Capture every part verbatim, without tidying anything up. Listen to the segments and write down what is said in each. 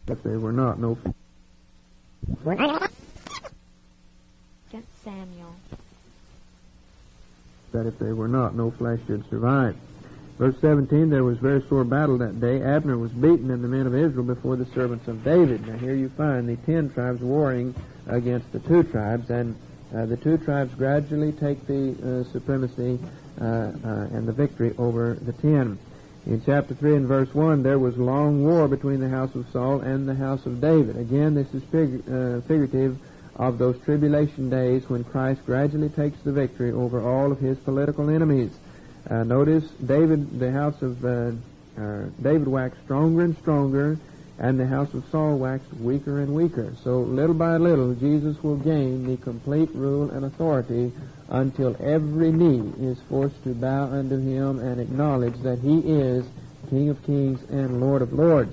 But they were not no. Samuel. That if they were not, no flesh should survive. Verse seventeen, there was very sore battle that day. Abner was beaten and the men of Israel before the servants of David. Now here you find the ten tribes warring against the two tribes, and uh, the two tribes gradually take the uh, supremacy uh, uh, and the victory over the ten. In chapter three and verse one, there was long war between the house of Saul and the house of David. Again, this is fig- uh, figurative of those tribulation days when Christ gradually takes the victory over all of his political enemies. Uh, notice David, the house of uh, uh, David waxed stronger and stronger, and the house of Saul waxed weaker and weaker. So little by little, Jesus will gain the complete rule and authority until every knee is forced to bow unto him and acknowledge that he is King of kings and Lord of lords.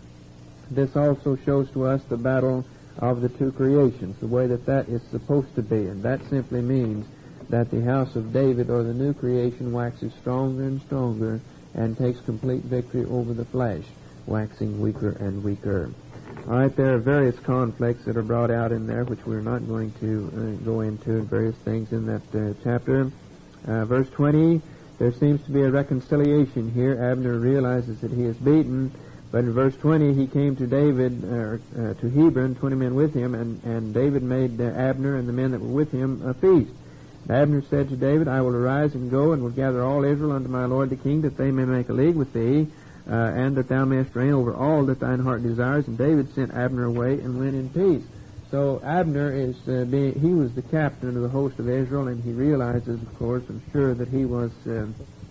This also shows to us the battle of the two creations, the way that that is supposed to be, and that simply means that the house of David, or the new creation, waxes stronger and stronger and takes complete victory over the flesh, waxing weaker and weaker. All right, there are various conflicts that are brought out in there, which we're not going to uh, go into, various things in that uh, chapter. Uh, verse twenty, there seems to be a reconciliation here. Abner realizes that he is beaten, but in verse twenty, he came to David, uh, uh, to Hebron, twenty men with him, and, and David made uh, Abner and the men that were with him a feast. And Abner said to David, I will arise and go, and will gather all Israel unto my lord the king, that they may make a league with thee, uh, and that thou mayest reign over all that thine heart desires. And David sent Abner away and went in peace. So Abner is uh, being, he was the captain of the host of Israel, and he realizes, of course, I'm sure, that he was uh,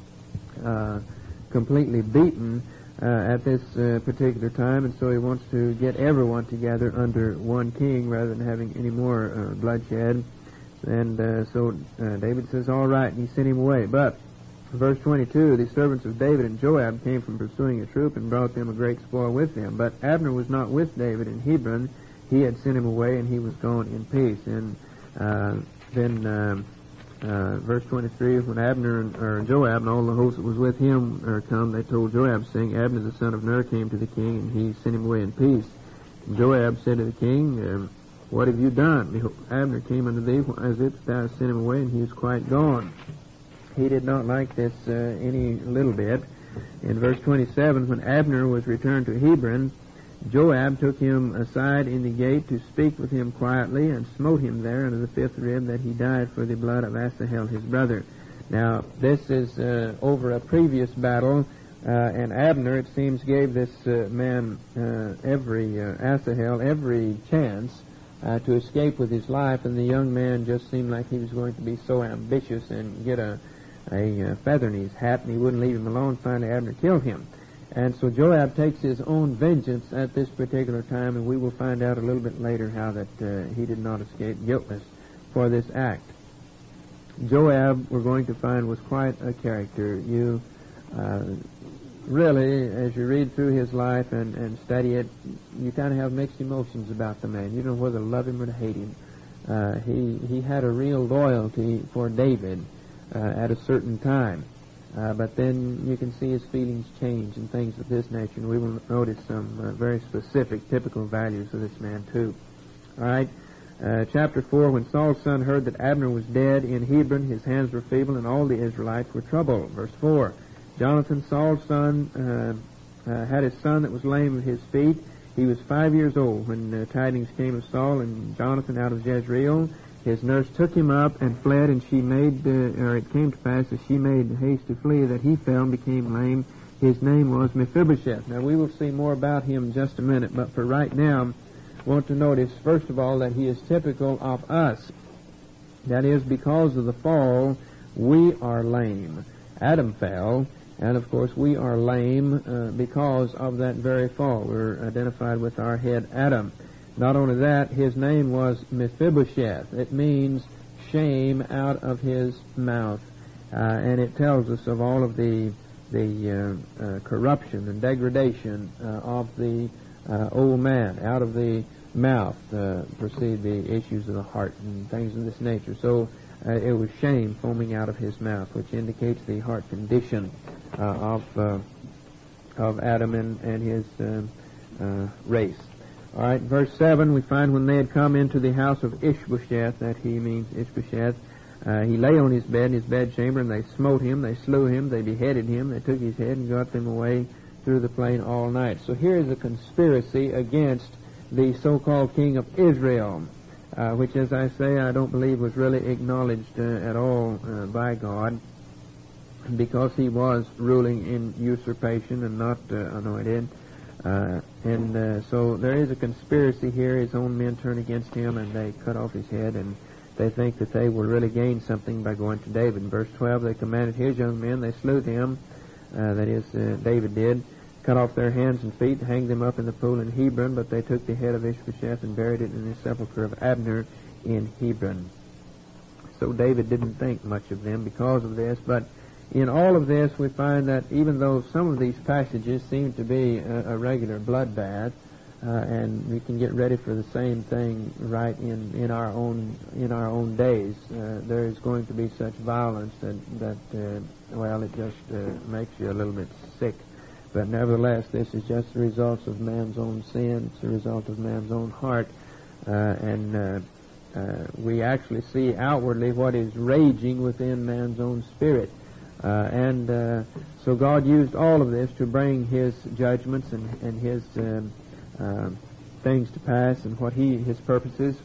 uh, completely beaten Uh, at this uh, particular time, and so he wants to get everyone together under one king rather than having any more uh, bloodshed. And uh, so uh, David says, all right, and he sent him away. But verse twenty-two, the servants of David and Joab came from pursuing a troop and brought them a great spoil with them. But Abner was not with David in Hebron. He had sent him away, and he was gone in peace. And uh, then uh, Uh, verse twenty-three, when Abner and, or Joab and all the host that was with him are come, they told Joab, saying, Abner the son of Ner came to the king, and he sent him away in peace. And Joab said to the king, um, what have you done? Behold, Abner came unto thee as if thou hast sent him away, and he is quite gone. He did not like this uh, any little bit. In verse twenty-seven, when Abner was returned to Hebron, Joab took him aside in the gate to speak with him quietly, and smote him there under the fifth rib, that he died for the blood of Asahel his brother. Now, this is uh, over a previous battle, uh, and Abner, it seems, gave this uh, man uh, every, uh, Asahel, every chance uh, to escape with his life, and the young man just seemed like he was going to be so ambitious and get a, a, a feather in his hat, and he wouldn't leave him alone. Finally, Abner killed him. And so Joab takes his own vengeance at this particular time, and we will find out a little bit later how that uh, he did not escape guiltless for this act. Joab, we're going to find, was quite a character. You uh, really, as you read through his life and, and study it, you kind of have mixed emotions about the man. You don't know whether to love him or to hate him. Uh, he, he had a real loyalty for David uh, at a certain time. Uh, but then you can see his feelings change and things of this nature, and we will notice some uh, very specific, typical values of this man, too. All right, uh, chapter four, when Saul's son heard that Abner was dead in Hebron, his hands were feeble, and all the Israelites were troubled. Verse four, Jonathan, Saul's son, uh, uh, had his son that was lame of his feet. He was five years old when uh, tidings came of Saul and Jonathan out of Jezreel. His nurse took him up and fled, and she made, uh, or it came to pass as she made haste to flee, that he fell and became lame. His name was Mephibosheth. Now, we will see more about him in just a minute, but for right now, I want to notice, first of all, that he is typical of us. That is, because of the fall, we are lame. Adam fell, and of course, we are lame uh, because of that very fall. We're identified with our head, Adam. Not only that, his name was Mephibosheth. It means shame out of his mouth. Uh, and it tells us of all of the the uh, uh, corruption and degradation uh, of the uh, old man. Out of the mouth uh, proceed the issues of the heart and things of this nature. So uh, it was shame foaming out of his mouth, which indicates the heart condition uh, of uh, of Adam and, and his uh, uh, race. All right, verse seven, we find when they had come into the house of Ishbosheth, that he means Ishbosheth, uh, he lay on his bed in his bedchamber, and they smote him, they slew him, they beheaded him, they took his head and got them away through the plain all night. So here is a conspiracy against the so-called king of Israel, uh, which, as I say, I don't believe was really acknowledged uh, at all uh, by God, because he was ruling in usurpation and not uh, anointed. Uh, and uh, so there is a conspiracy here. His own men turn against him, and they cut off his head, and they think that they will really gain something by going to David. In verse twelve, they commanded his young men, they slew them, uh, that is, uh, David did, cut off their hands and feet, hanged them up in the pool in Hebron, but they took the head of Ishbosheth and buried it in the sepulchre of Abner in Hebron. So David didn't think much of them because of this, but in all of this, we find that even though some of these passages seem to be a, a regular bloodbath, uh, and we can get ready for the same thing right in, in our own in our own days, uh, there is going to be such violence that that uh, well, it just uh, makes you a little bit sick. But nevertheless, this is just the results of man's own sin. It's the result of man's own heart, uh, and uh, uh, we actually see outwardly what is raging within man's own spirit. Uh, and uh, so God used all of this to bring His judgments and, and His um, uh, things to pass and what He His purposes.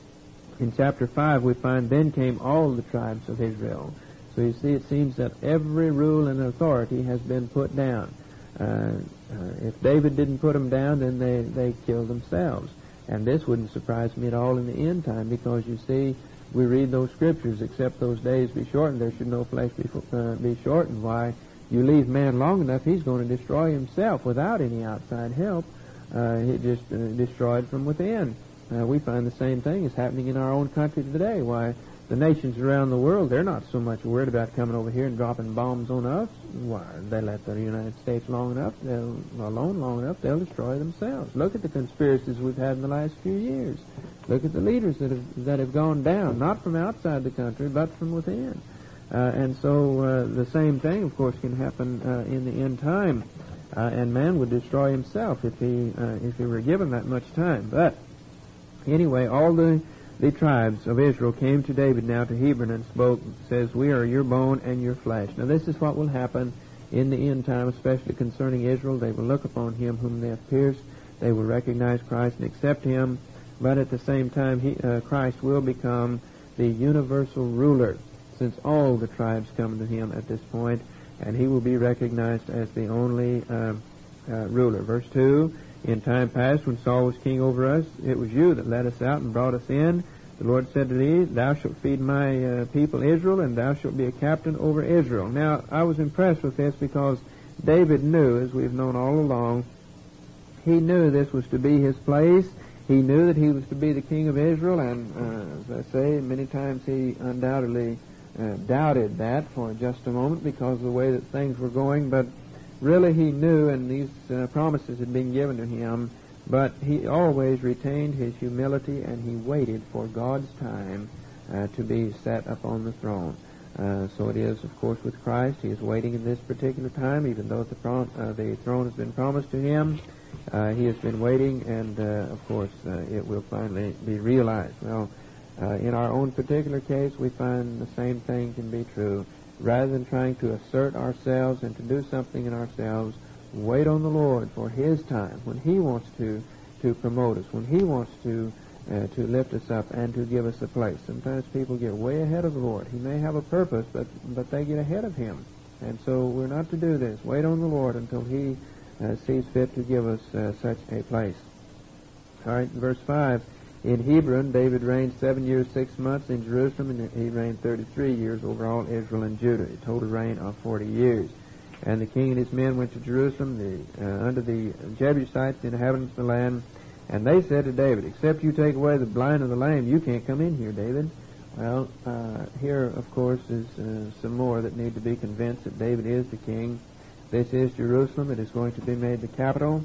In chapter five, we find, then came all the tribes of Israel. So you see, it seems that every rule and authority has been put down. Uh, uh, if David didn't put them down, then they, they killed themselves. And this wouldn't surprise me at all in the end time, because you see, we read those scriptures, except those days be shortened, there should no flesh be, uh, be shortened. Why, you leave man long enough, he's going to destroy himself without any outside help. Uh, he just uh, destroyed from within. Uh, we find the same thing is happening in our own country today. Why, the nations around the world, they're not so much worried about coming over here and dropping bombs on us. Why, they let the United States long enough, they'll, alone long enough, they'll destroy themselves. Look at the conspiracies we've had in the last few years. Look at the leaders that have that have gone down, not from outside the country, but from within. Uh, and so uh, the same thing, of course, can happen uh, in the end time. Uh, and man would destroy himself if he uh, if he were given that much time. But anyway, all the the tribes of Israel came to David now to Hebron and spoke, says, "We are your bone and your flesh." Now this is what will happen in the end time, especially concerning Israel. They will look upon him whom they have pierced. They will recognize Christ and accept him. But at the same time, he, uh, Christ will become the universal ruler, since all the tribes come to him at this point, and he will be recognized as the only uh, uh, ruler. Verse two, in time past, when Saul was king over us, it was you that led us out and brought us in. The Lord said to thee, thou shalt feed my uh, people Israel, and thou shalt be a captain over Israel. Now, I was impressed with this because David knew, as we've known all along, he knew this was to be his place. He knew that he was to be the king of Israel, and uh, as I say, many times he undoubtedly uh, doubted that for just a moment because of the way that things were going, but really he knew, and these uh, promises had been given to him, but he always retained his humility, and he waited for God's time uh, to be set upon the throne. Uh, so it is, of course, with Christ. He is waiting in this particular time, even though the, prom- uh, the throne has been promised to him. Uh, he has been waiting, and uh, of course uh, it will finally be realized. Well, uh, in our own particular case, we find the same thing can be true. Rather than trying to assert ourselves and to do something in ourselves, wait on the Lord for His time, when He wants to, to promote us, when He wants to uh, to lift us up and to give us a place. Sometimes people get way ahead of the Lord. He may have a purpose, but, but they get ahead of Him. And so we're not to do this. Wait on the Lord until He Uh, sees fit to give us uh, such a place. All right, verse five. In Hebron, David reigned seven years, six months. In Jerusalem, and he reigned thirty-three years over all Israel and Judah, a total reign of forty years. And the king and his men went to Jerusalem, the, uh, under the Jebusites, the inhabitants of the land, and they said to David, except you take away the blind and the lame, you can't come in here, David. Well, uh, here, of course, is uh, some more that need to be convinced that David is the king. This is Jerusalem. It is going to be made the capital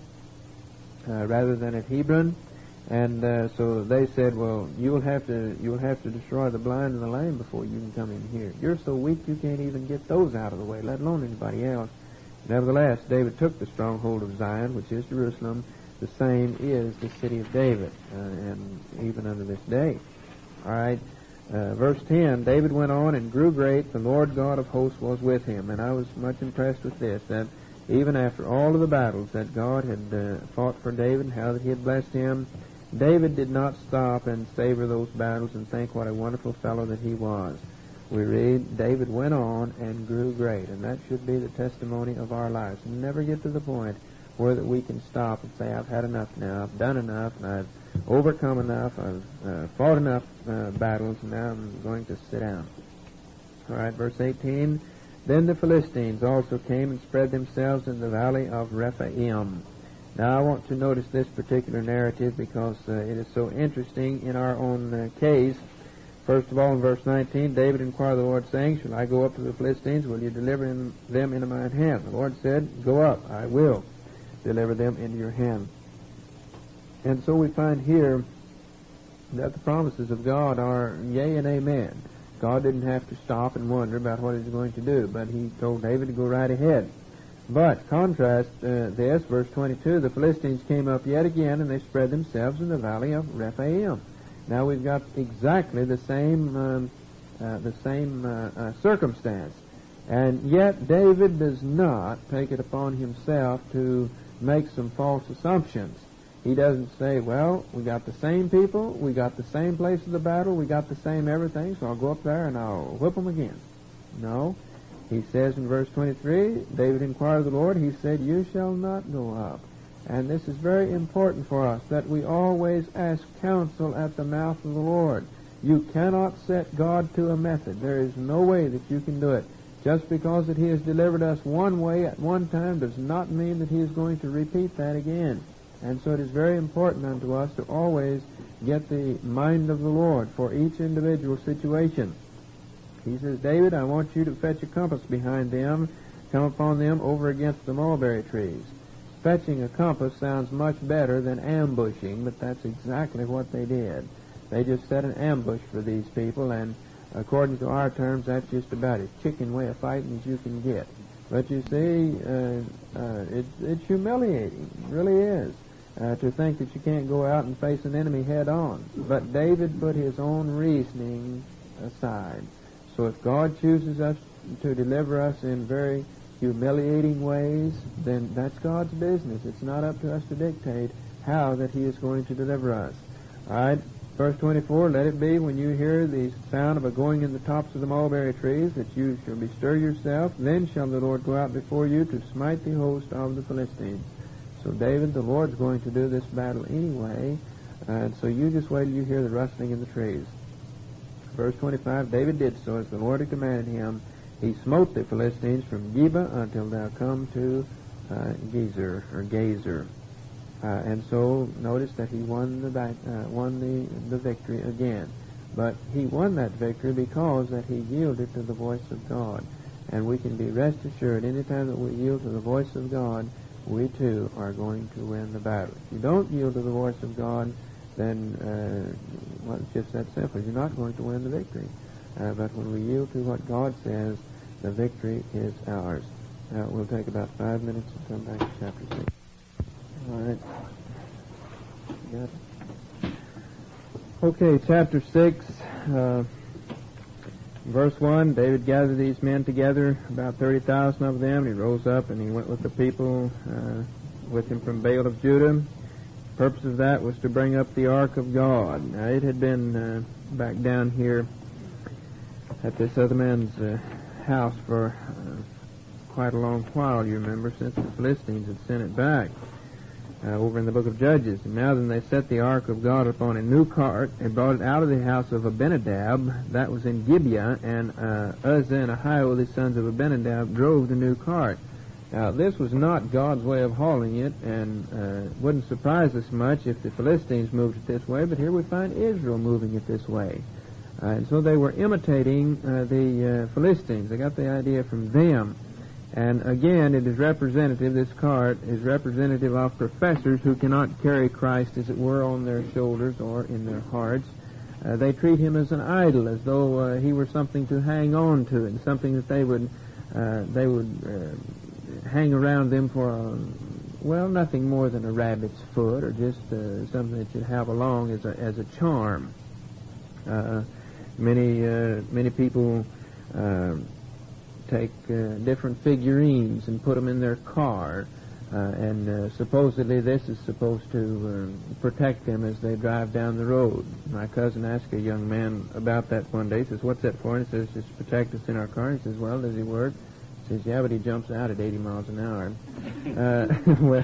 uh, rather than at Hebron. And uh, so they said, well, you will have to you will have to destroy the blind and the lame before you can come in here. You're so weak you can't even get those out of the way, let alone anybody else. Nevertheless, David took the stronghold of Zion, which is Jerusalem. The same is the city of David, uh, and even unto this day. All right, uh, verse ten, David went on and grew great. The Lord God of hosts was with him. And I was much impressed with this, that even after all of the battles that God had uh, fought for David, how that he had blessed him, David did not stop and savor those battles and think what a wonderful fellow that he was. We read, David went on and grew great, and that should be the testimony of our lives. Never get to the point where that we can stop and say, I've had enough now, I've done enough, and I've overcome enough, I've uh, fought enough uh, battles, and now I'm going to sit down. All right, verse eighteen, then the Philistines also came and spread themselves in the valley of Rephaim. Now I want to notice this particular narrative because uh, it is so interesting in our own uh, case. First of all, in verse nineteen, David inquired of the Lord, saying, shall I go up to the Philistines? Will you deliver them into mine hand? The Lord said, go up, I will deliver them into your hand. And so we find here that the promises of God are yea and amen. God didn't have to stop and wonder about what he was going to do, but he told David to go right ahead. But contrast uh, this, verse twenty-two, the Philistines came up yet again, and they spread themselves in the valley of Rephaim. Now we've got exactly the same um, uh, the same uh, uh, circumstance, and yet David does not take it upon himself to make some false assumptions. He doesn't say, well, we got the same people, we got the same place of the battle, we got the same everything, so I'll go up there and I'll whip them again. No. He says in verse twenty-three, David inquired of the Lord, he said, you shall not go up. And this is very important for us, that we always ask counsel at the mouth of the Lord. You cannot set God to a method. There is no way that you can do it. Just because that he has delivered us one way at one time does not mean that he is going to repeat that again. And so it is very important unto us to always get the mind of the Lord for each individual situation. He says, David, I want you to fetch a compass behind them, come upon them over against the mulberry trees. Fetching a compass sounds much better than ambushing, but that's exactly what they did. They just set an ambush for these people, and according to our terms, that's just about as chicken way of fighting as you can get. But you see, uh, uh, it, it's humiliating. It really is. Uh, to think that you can't go out and face an enemy head on. But David put his own reasoning aside. So if God chooses us to deliver us in very humiliating ways, then that's God's business. It's not up to us to dictate how that he is going to deliver us. All right, verse twenty-four, let it be when you hear the sound of a going in the tops of the mulberry trees that you shall bestir yourself, then shall the Lord go out before you to smite the host of the Philistines. So David, the Lord's going to do this battle anyway, and so you just wait till you hear the rustling in the trees. Verse twenty-five, David did so as the Lord had commanded him. He smote the Philistines from Geba until thou come to uh, Gezer, or Gazer. Uh, and so notice that he won the back, uh, won the, the victory again. But he won that victory because that he yielded to the voice of God. And we can be rest assured, anytime that we yield to the voice of God, we too are going to win the battle. If you don't yield to the voice of God, then uh, well, it's just that simple. You're not going to win the victory. Uh, but when we yield to what God says, the victory is ours. Now, we'll take about five minutes and come back to chapter six. All right. Got it? Okay, chapter six, uh, verse one, David gathered these men together, about thirty thousand of them. He rose up and he went with the people uh, with him from Baal of Judah. The purpose of that was to bring up the ark of God. Now, it had been uh, back down here at this other man's uh, house for uh, quite a long while, you remember, since the Philistines had sent it back uh, over in the book of Judges. And now then they set the ark of God upon a new cart and brought it out of the house of Abinadab, that was in Gibeah, and uh, Uzzah and Ahio, the sons of Abinadab, drove the new cart. Now, this was not God's way of hauling it, and uh, wouldn't surprise us much if the Philistines moved it this way, but here we find Israel moving it this way. Uh, and so they were imitating uh, the uh, Philistines. They got the idea from them. And again, it is representative, this cart is representative of professors who cannot carry Christ, as it were, on their shoulders or in their hearts. Uh, they treat him as an idol, as though uh, he were something to hang on to, and something that they would uh, they would uh, hang around them for, a, well, nothing more than a rabbit's foot, or just uh, something that you have along as a, as a charm. Uh, many, uh, many people uh, take uh, different figurines and put them in their car. Uh, and uh, supposedly this is supposed to uh, protect them as they drive down the road. My cousin asked a young man about that one day. He says, "What's that for?" And he says, "Just protect us in our car." He says, "Well, does he work?" He says, "Yeah, but he jumps out at eighty miles an hour." Uh, well,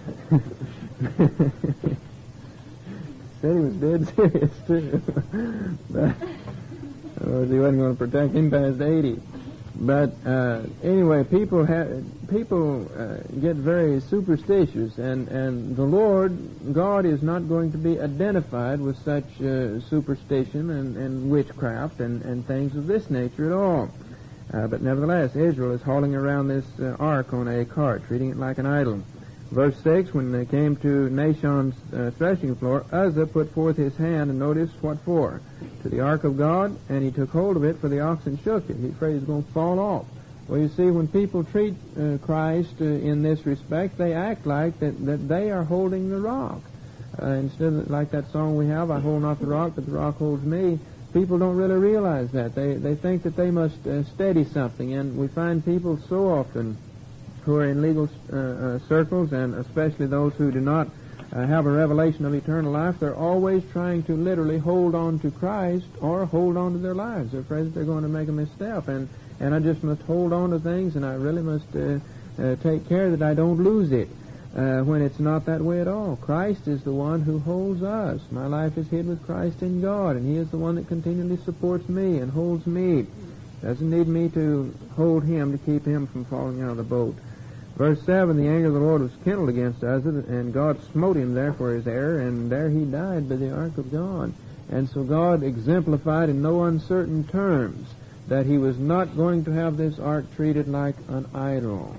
said he was dead serious, too. But otherwise he wasn't going to protect him past eighty. But uh, anyway, people have people uh, get very superstitious, and, and the Lord God is not going to be identified with such uh, superstition and, and witchcraft and, and things of this nature at all. Uh, but nevertheless, Israel is hauling around this uh, ark on a cart, treating it like an idol. Verse six, when they came to Nashon's uh, threshing floor, Uzzah put forth his hand, and notice what for? To the ark of God, and he took hold of it, for the oxen shook it. He's afraid it was going to fall off. Well, you see, when people treat uh, Christ uh, in this respect, they act like that, that they are holding the rock. Uh, instead of like that song we have, "I hold not the rock, but the rock holds me." People don't really realize that. They, they think that they must uh, steady something, and we find people so often who are in legal uh, uh, circles, and especially those who do not uh, have a revelation of eternal life, they're always trying to literally hold on to Christ or hold on to their lives. They're afraid that they're going to make a misstep, and, and I just must hold on to things, and I really must uh, uh, take care that I don't lose it, uh, when it's not that way at all. Christ is the one who holds us. My life is hid with Christ in God, and He is the one that continually supports me and holds me. Doesn't need me to hold Him to keep Him from falling out of the boat. Verse seven, the anger of the Lord was kindled against Uzzah, and God smote him there for his error, and there he died by the ark of God. And so God exemplified in no uncertain terms that He was not going to have this ark treated like an idol.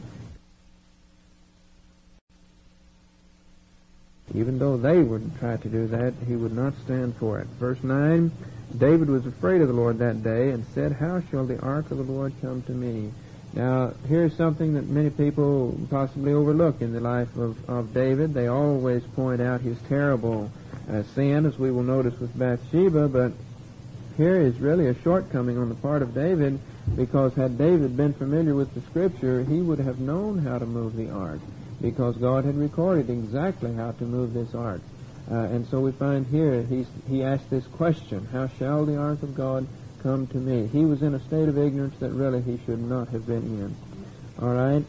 Even though they would try to do that, He would not stand for it. Verse nine, David was afraid of the Lord that day, and said, "How shall the ark of the Lord come to me?" Now, here's something that many people possibly overlook in the life of, of David. They always point out his terrible uh, sin, as we will notice with Bathsheba, but here is really a shortcoming on the part of David, because had David been familiar with the Scripture, he would have known how to move the ark, because God had recorded exactly how to move this ark. Uh, and so we find here, he's, he asked this question, "How shall the ark of God come to me?" He was in a state of ignorance that really he should not have been in. All right.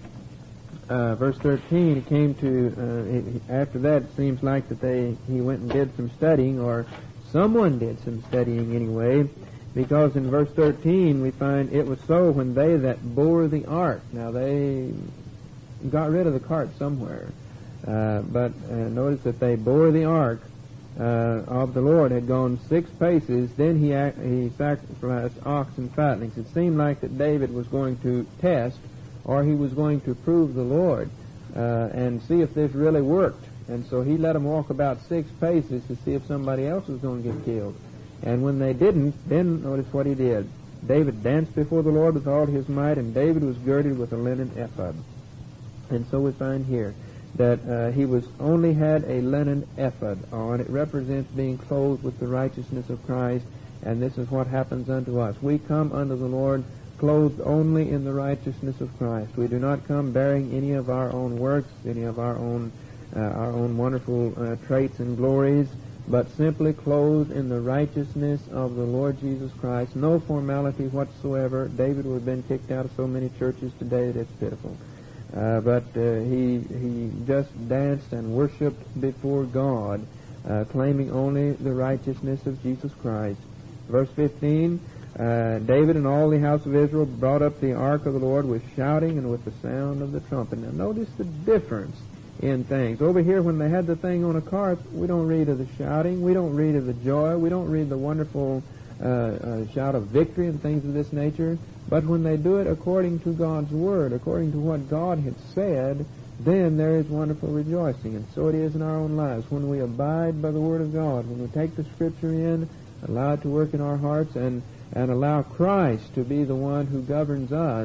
Uh, verse thirteen, it came to, uh, it, after that, it seems like that they, he went and did some studying, or someone did some studying anyway, because in verse thirteen we find, "It was so when they that bore the ark." Now they got rid of the cart somewhere, uh, but uh, notice that they bore the ark Uh, of the Lord had gone six paces, then he act, he sacrificed oxen fattenings. It seemed like that David was going to test, or he was going to prove the Lord uh, and see if this really worked. And so he let them walk about six paces to see if somebody else was going to get killed. And when they didn't, then notice what he did. David danced before the Lord with all his might, and David was girded with a linen ephod. And so we find here that uh, he was only had a linen ephod on. It represents being clothed with the righteousness of Christ, and this is what happens unto us. We come unto the Lord clothed only in the righteousness of Christ. We do not come bearing any of our own works, any of our own uh, our own wonderful uh, traits and glories, but simply clothed in the righteousness of the Lord Jesus Christ. No formality whatsoever. David would have been kicked out of so many churches today that it's pitiful. Uh, but uh, he he just danced and worshipped before God, uh, claiming only the righteousness of Jesus Christ. Verse fifteen, uh, David and all the house of Israel brought up the ark of the Lord with shouting and with the sound of the trumpet. Now notice the difference in things. Over here, when they had the thing on a cart, we don't read of the shouting, we don't read of the joy, we don't read the wonderful uh, uh, shout of victory and things of this nature. But when they do it according to God's Word, according to what God had said, then there is wonderful rejoicing. And so it is in our own lives. When we abide by the Word of God, when we take the Scripture in, allow it to work in our hearts, and, and allow Christ to be the one who governs us,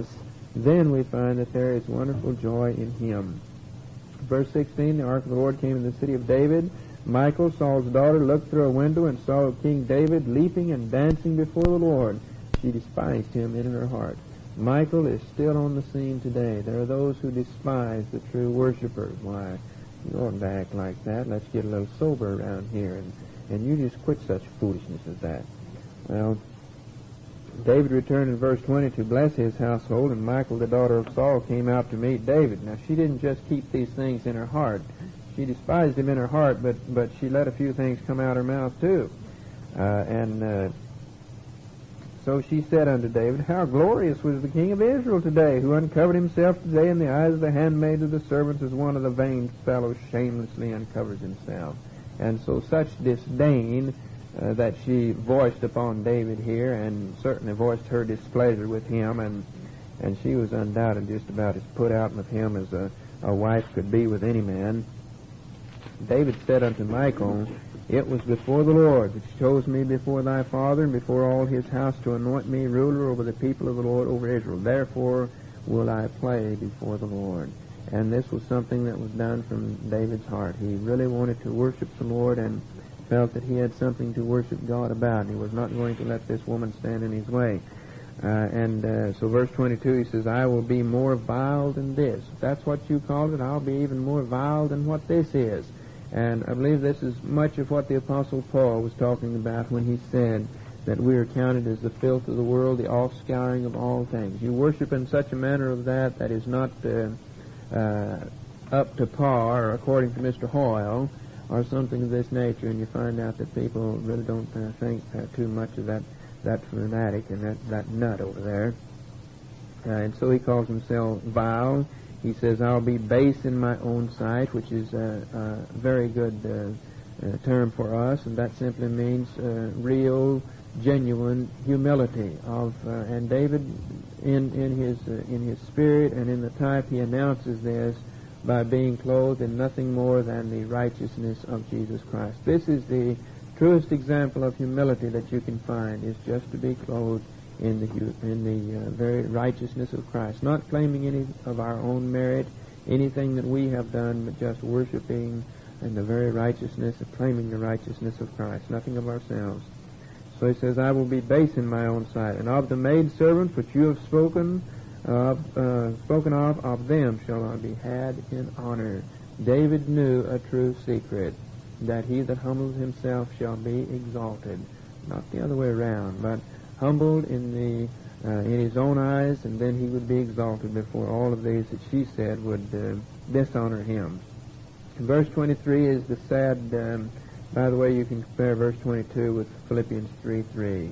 then we find that there is wonderful joy in him. Verse sixteen, the ark of the Lord came in the city of David. Michal, Saul's daughter, looked through a window and saw King David leaping and dancing before the Lord. She despised him in her heart. Michal is still on the scene today. There are those who despise the true worshipers. Why, you oughtn't to act like that. Let's get a little sober around here, and, and you just quit such foolishness as that. Well, David returned in verse twenty to bless his household, and Michal, the daughter of Saul, came out to meet David. Now, she didn't just keep these things in her heart. She despised him in her heart, but, but she let a few things come out of her mouth, too. Uh, and uh, so she said unto David, How glorious was the king of Israel today, who uncovered himself today in the eyes of the handmaids of the servants, as one of the vain fellows shamelessly uncovers himself. And so such disdain uh, that she voiced upon David here, and certainly voiced her displeasure with him, and and she was undoubted just about as put out with him as a, a wife could be with any man. David said unto Michal, It was before the Lord which chose me before thy father and before all his house to anoint me ruler over the people of the Lord, over Israel. Therefore will I play before the Lord. And this was something that was done from David's heart. He really wanted to worship the Lord and felt that he had something to worship God about. He was not going to let this woman stand in his way. Uh, and uh, so verse twenty-two, he says, I will be more vile than this. If that's what you call it, I'll be even more vile than what this is. And I believe this is much of what the Apostle Paul was talking about when he said that we are counted as the filth of the world, the offscouring of all things. You worship in such a manner of that that is not uh, uh, up to par, or according to Mister Hoyle, or something of this nature, and you find out that people really don't uh, think uh, too much of that, that fanatic and that, that nut over there. Uh, and so he calls himself vile. He says, I'll be base in my own sight, which is a, a very good uh, uh, term for us, and that simply means uh, real, genuine humility. Of uh, and David, in in his uh, in his spirit and in the type, he announces this by being clothed in nothing more than the righteousness of Jesus Christ. This is the truest example of humility that you can find, is just to be clothed in the in the uh, very righteousness of Christ, not claiming any of our own merit, anything that we have done, but just worshiping in the very righteousness, of claiming the righteousness of Christ, nothing of ourselves. So he says, I will be base in my own sight, and of the maidservants which you have spoken of, uh, spoken of, of them shall I be had in honor. David knew a true secret, that he that humbles himself shall be exalted. Not the other way around, but humbled in the uh, in his own eyes, and then he would be exalted before all of these that she said would uh, dishonor him. Verse twenty-three is the sad, um, by the way, you can compare verse twenty-two with Philippians three three,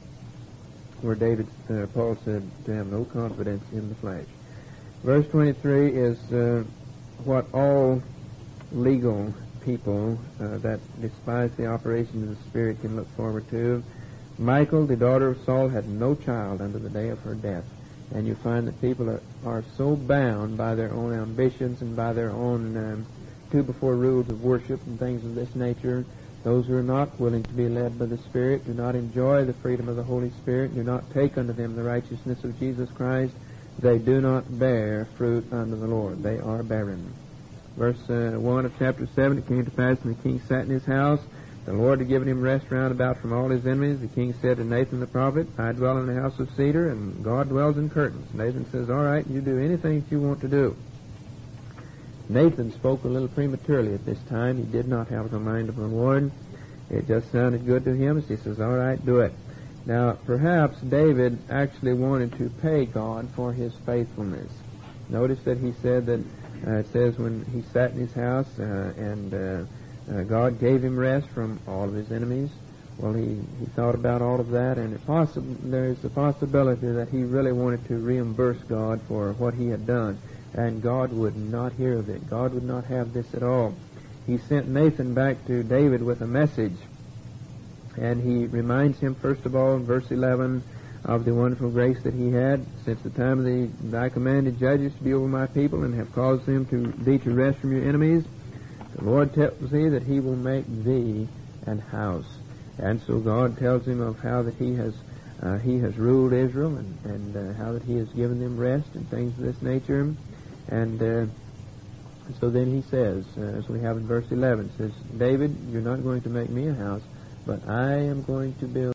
where David, uh, Paul said to have no confidence in the flesh. Verse twenty-three is uh, what all legal people uh, that despise the operation of the Spirit can look forward to. Michal, the daughter of Saul, had no child unto the day of her death. And you find that people are, are so bound by their own ambitions and by their own um, two-before rules of worship and things of this nature. Those who are not willing to be led by the Spirit, do not enjoy the freedom of the Holy Spirit, do not take unto them the righteousness of Jesus Christ, they do not bear fruit unto the Lord. They are barren. Verse uh, one of chapter seven, it came to pass when the king sat in his house, the Lord had given him rest round about from all his enemies. The king said to Nathan the prophet, I dwell in the house of cedar, and God dwells in curtains. Nathan says, all right, you do anything that you want to do. Nathan spoke a little prematurely at this time. He did not have the mind of the Lord. It just sounded good to him, so he says, all right, do it. Now, perhaps David actually wanted to pay God for his faithfulness. Notice that he said that, uh, it says when he sat in his house uh, and uh, uh, God gave him rest from all of his enemies. Well, he, he thought about all of that, and it possi- there's a possibility that he really wanted to reimburse God for what he had done, and God would not hear of it. God would not have this at all. He sent Nathan back to David with a message, and he reminds him, first of all, in verse eleven, of the wonderful grace that he had since the time of the thy commanded judges to be over my people, and have caused them to thee to rest from your enemies. The Lord tells thee that he will make thee an house. And so God tells him of how that he has uh, he has ruled Israel, and, and uh, how that he has given them rest and things of this nature. And uh, so then he says, uh, as we have in verse eleven, says, David, you're not going to make me a house, but I am going to build